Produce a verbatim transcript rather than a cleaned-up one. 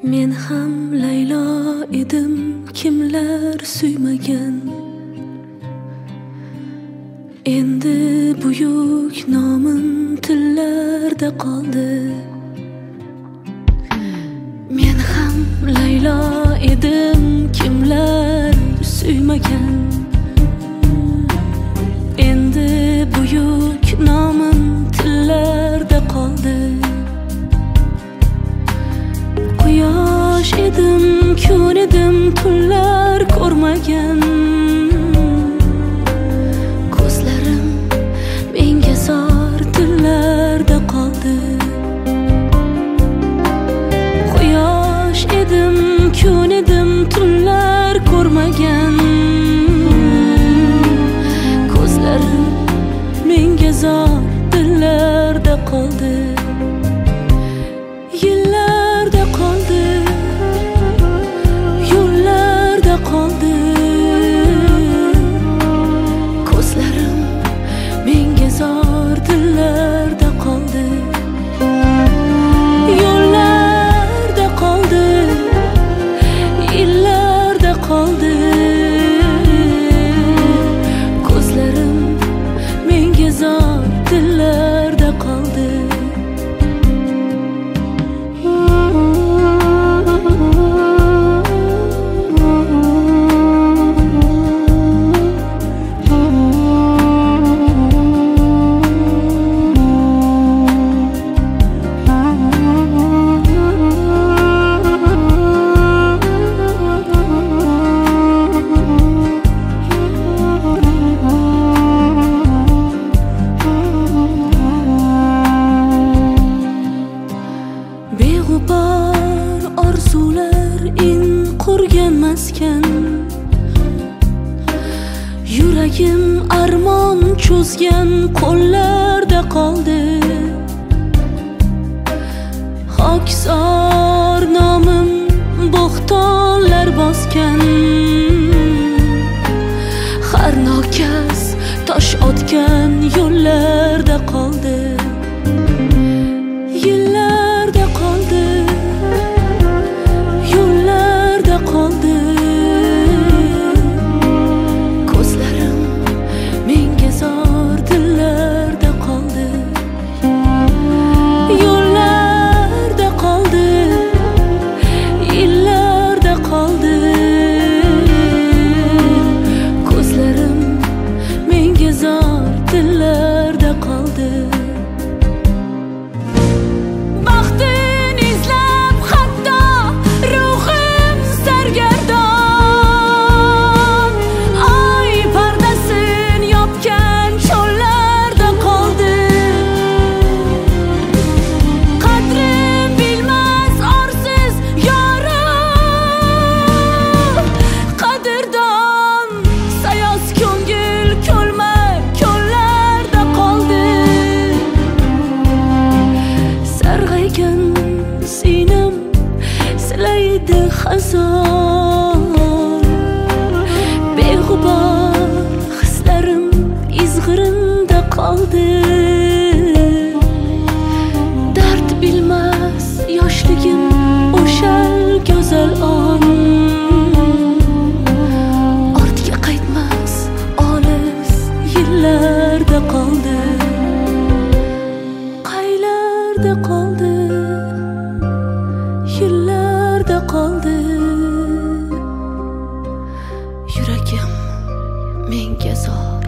Men ham Laylo edim, kimlar suymagan. Endi buyuk nomim tillarda qoldi. Men ham Laylo edim, kimlar suymagan. Endi buyuk nomim tillarda qoldi. Quyosh edim, kun edim, tunlar ko'rmagan. Ko'zlarim menga zor tillarda qoldi. Quyosh edim, kun edim, tunlar ko'rmagan. Ko'zlarim menga zor tillarda qoldi. Yillarda qoldi, yo'llarda qoldi. Ko'zlarim menga zor tillarda qoldi. Yo'llarda qoldi, yillarda qoldi. Ko'zlarim menga zor tillarda qoldi. Beg'ubor orzular in qurgan maskan. Yuragim armon cho'zgan qo'llarda qoldi. Xokisor nomim bo'xtonlar bosgan. Har nokas tosh otgan yo'llarda qoldi. Yillarda qoldi, yo'llarda qoldi. Ko'zlarim menga zor tillarda qoldi. Yo'llarda qoldi, yillarda qoldi. Ko'zlarim menga zor tillarda qoldi. Sinam silaydi xazon. Beg'ubor hislarim izg'irinda qoldi. Dard bilmas yoshligim o'shal go'zal on. Ortga qaytmas olis yillarda qoldi. Qaylarda qoldi, yillarda qoldi. Yuragim menga zor